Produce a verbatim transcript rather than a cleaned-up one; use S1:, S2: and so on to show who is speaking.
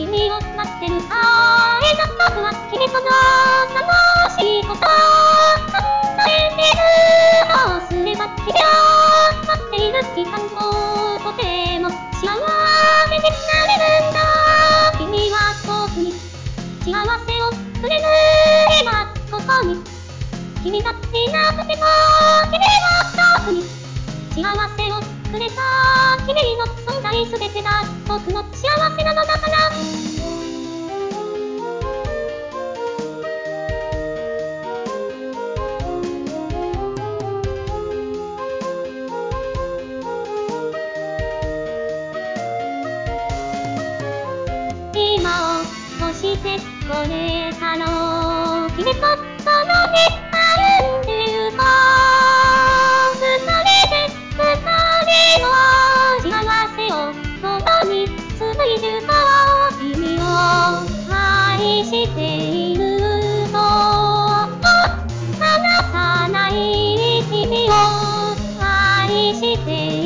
S1: 君を待ってるさえな僕は君との楽しいこと考えてるどうすれば君を待っている時間をとても幸せになれるんだ君は僕に幸せをくれる今ここに君がいなくても君は僕に幸せをくれた君の存在すべてが僕の幸せなのだから今をそしてこれからを君とそのね歩んでゆこう二人で二人の幸せを共に紡いでゆこう君を愛していると離さない君を愛している